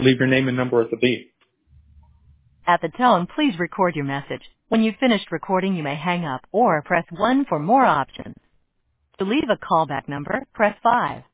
Leave your name and number at the beep. At the tone, please record your message. When you've finished recording, you may hang up or press 1 for more options. To leave a callback number, press 5.